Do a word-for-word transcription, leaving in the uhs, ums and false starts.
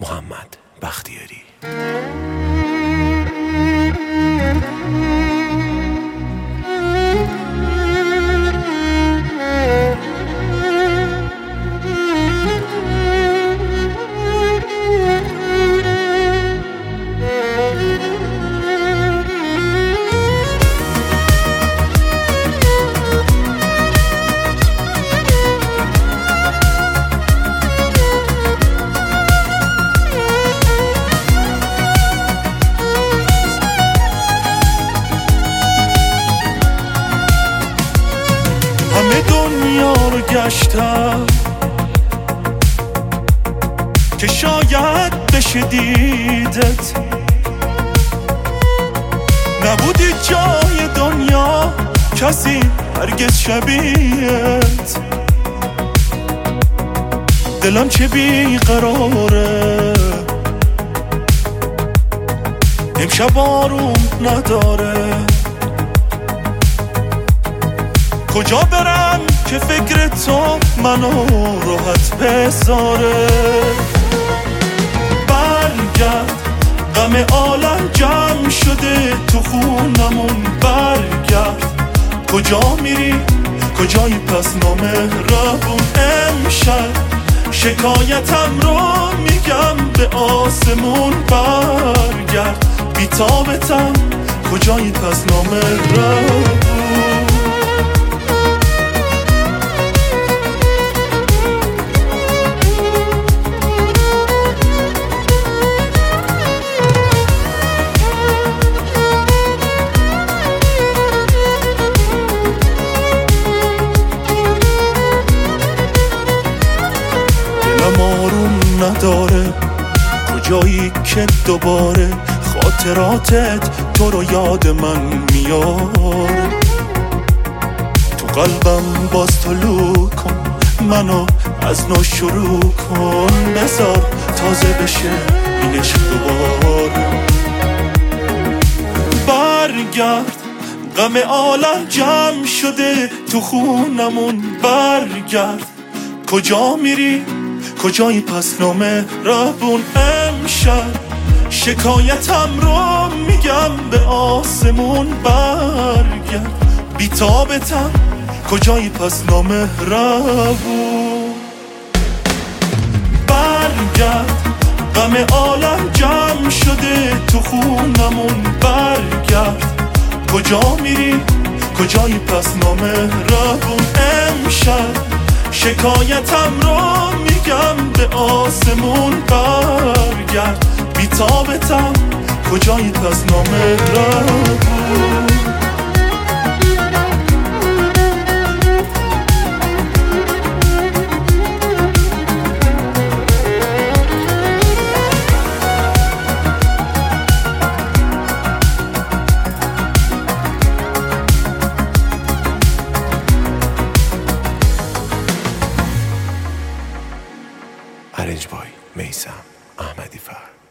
محمد بختیاری. همه دنیا رو گشتم که شاید بشه دیدت، نبودی جای دنیا کسی هرگز شبیهت. دلم چه بیقراره امشب آروم نداره، کجا برم که فکر تو منو راحت بذاره. برگرد غم عالم جمع شده تو خونمون، برگرد کجا میری کجایی پس نامهربون. امشب شکایتم رو میگم به آسمون، برگرد بی‌تابتم کجایی پس نامهربون. آروم نداره کجایی که دوباره خاطراتت تو رو یاد من میاره. تو قلبم باز طلوع کن، منو از نو شروع کن، بذار تازه بشه این عشق دوباره. برگرد غم عالم جمع شده تو خونمون، برگرد کجا میری کجایی پس نامهربون. امشب شکایتم رو میگم به آسمون، برگرد بی‌تابتم کجایی پس نامهربون. برگرد غم عالم جمع شده تو خونمون، برگرد کجا میری کجایی پس نامهربون. امشب شکایتم رو میگم به آسمون، برگرد بی‌تابتم کجایی پس نامهربون. Arranged by میثم احمدی فر.